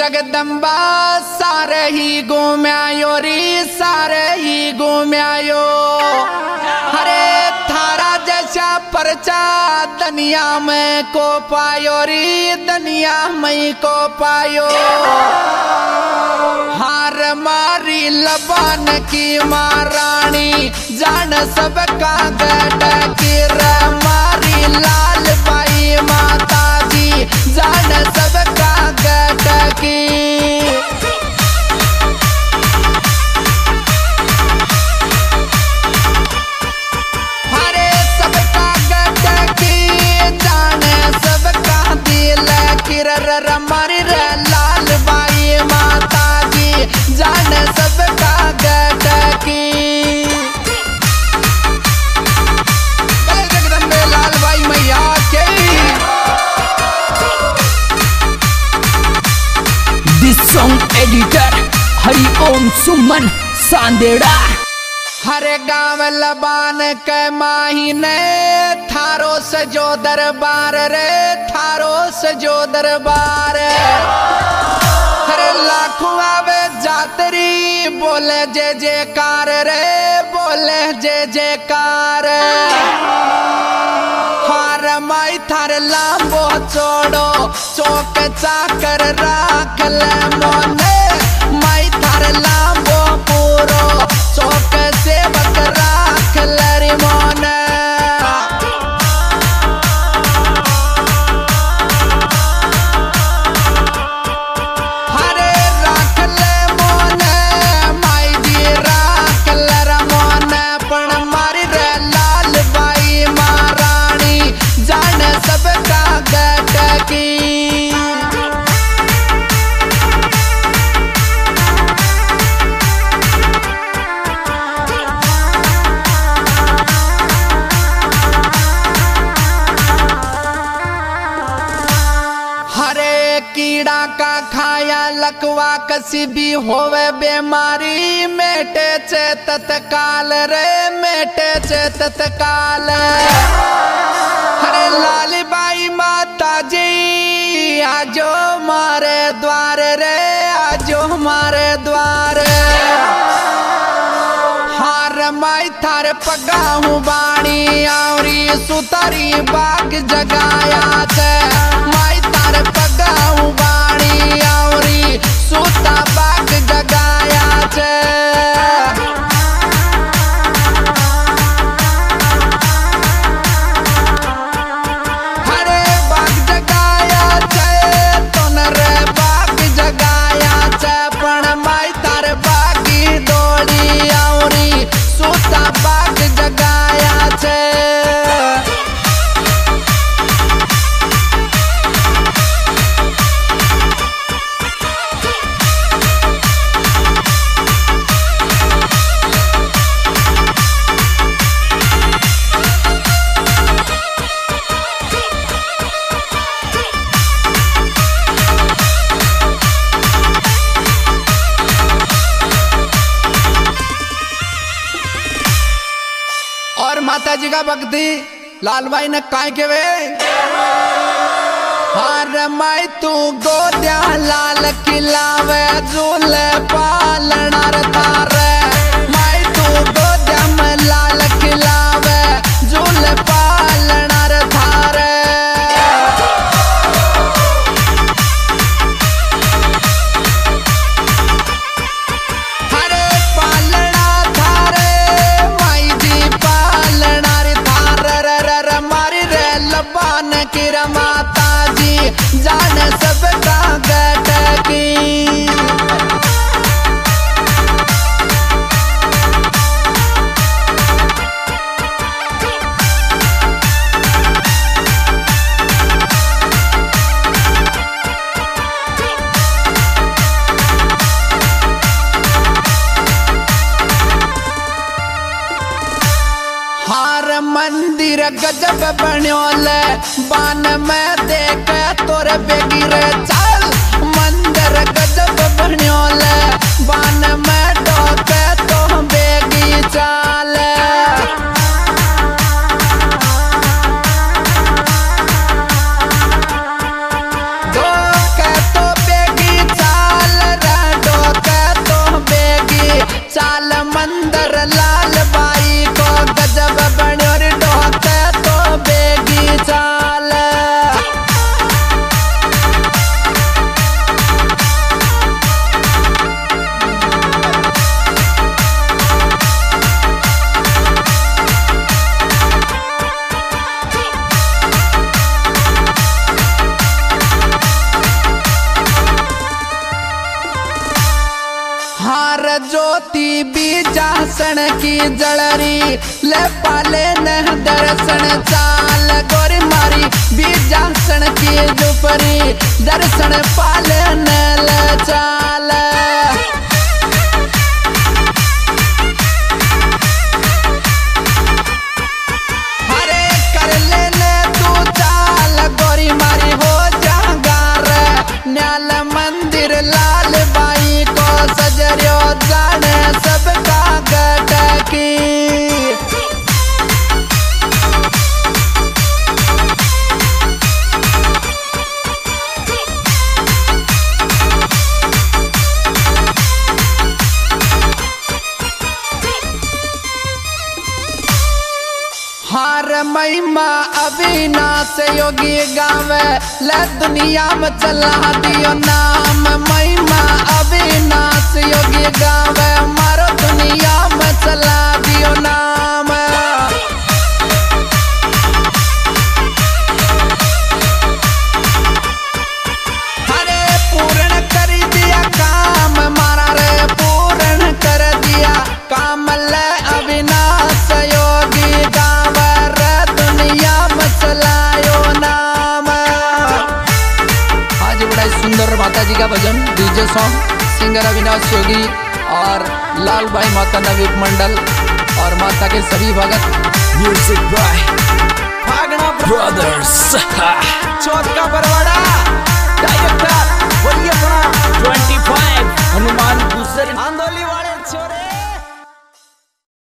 जगदम्बा सारे ही घूम्यायो री सारे ही घूम्यायो। हरे थारा जैसा परचा दुनिया में को पायो री दुनिया में को पायो। हार मारी लबान की महारानी जान सबका गट की रे मारी लाल बाई माता जी जान सबका गट की। हरे सबका गट की जाने सबका दिल की रे मारी रे लाल बाई माता जी जान सबका गट की। जगदम्बे लाल बाई मैया के। This song editor Hari Om Suman सांदेड़ा। हरे गाँव लबान के माहीने थारो सजो दरबार रे थारो सजो दरबार। हरे लाखों आवे जातरी बोले जय जयकार रे बोले जय जयकार। हार माई थार लांबो छोड़ो चौक चाकर राख ले मोने माई थार लांबो पूरो चौक सेवक राख ले मोने। हरे राख ले मोने माई जी राख ले मोने पण मारी रे लाल बाई महारानी जान सबका गट की। हरे कीड़ा का खाया लकवा कसी भी होवे बीमारी मेटे चे तत्काल रे मेटे चे तत्काल। हरे लाली बाई माता जी आजो मारे द्वार रे आजो हमारे द्वार। हार माई थारे पगाहू बाणी आवरी सुतारी बाग जगाया छे माई थारे पगाहू बाणी आवरी सुता बाग जगाया छे। हरे बाग जगाया छे तो रे बाग जगाया छे पण माई थारे बागी डोली आवरी सुता बाग जगाया छे। और माता जी का भक्ति लाल भाई ने काय के वे। हार माई तू गोद्या लाल खिलावे झूले पालना थारे माई तू गोद्या में लाल खिलावे झूले पालना थारे। हरे पालना थारे माई जी पालना थारे रे मारी रे लबान की माता जी जान सबका गट की। हार मंदिर गजब बन्यो ले बान में देख तोर बेगी रे चल मंदिर गजब बन्यो ले बान में डोके तो बेगी चाल। डोके तो बेगी चाल हार ज्योति बीजासन की जलरी ले पाले न दर्शन चाल गोरी मारी बीजासन की जुपरी दर्शन पाले न ले चाल। हरे कर ले तू चाल गोरी मारी हो जागार न्याल मंदिर लाल बाई को सजरियो जाने सबका गटकी। हार महिमा अविनाश योगी गावे ले दुनिया में चला दियो नाम। महिमा अविनाश योगी गावे मारो दुनिया में चला दियो नाम। हरे पूर्ण कर दिया काम मारा रे पूर्ण कर दिया काम ले अविनाश योगी गावे दुनिया में चलायो नाम। आज बड़ा सुंदर माता जी का भजन DJ song singer Avinash Yogi और लाल भाई माता नवीन मंडल और माता के सभी भगत। Music by Bhagna brothers. Chauth Ka Barwara director बोलिए अपना 25 हनुमान गुजर।